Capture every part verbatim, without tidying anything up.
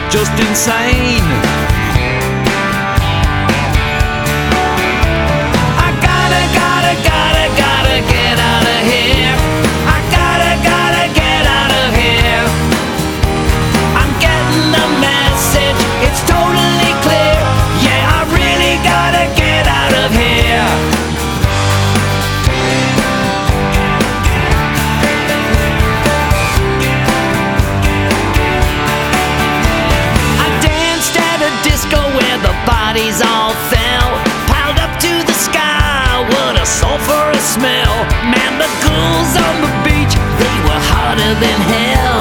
just insane. I gotta, gotta, gotta, gotta get out of here. I gotta, gotta get out of here. I'm getting the message, it's totally clear. Yeah, I really gotta get out of here. I danced at a disco where the bodies all fell, piled up to the sky, what a sulphurous smell. Man, the ghouls on the beach, they were hotter than hell.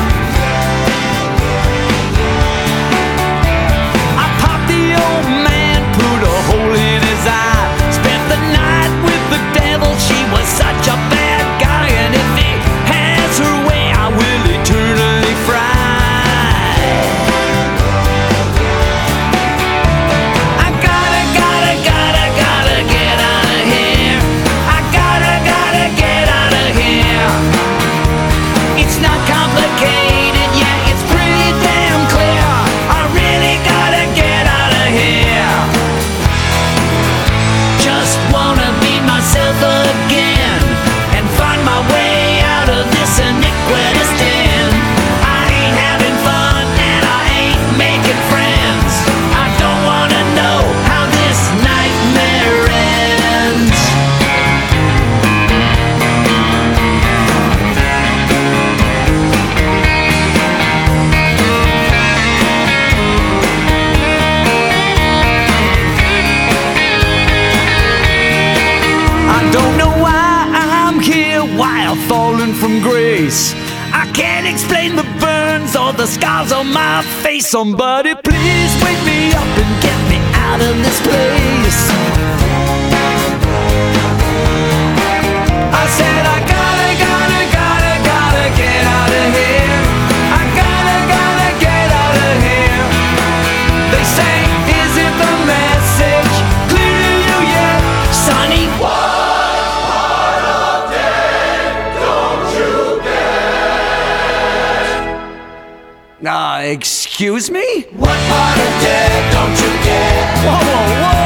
I popped the old man, put a hole in his eye, spent the night with the devil, she was such a bad guy. And if he has her way, I will eternally fry. I gotta, gotta, gotta, gotta get out of here. I gotta, gotta get out of here. It's not complicated, yeah, it's pretty damn clear. I really gotta get out of here. Just wanna be myself again and find my way out of this iniquitous den. I ain't having fun and I ain't making friends. I don't wanna know how this nightmare ends. I don't know why I'm here, why I've fallen from grace. I can't explain the burns or the scars on my face. Somebody please wake me up and get me out of this place. I said I gotta, gotta, gotta, gotta get out of here. I gotta, gotta get out of here. They say, is it the message clear to you yet, Sonny? Uh, excuse me? What part of dead don't you get? Whoa, whoa, whoa!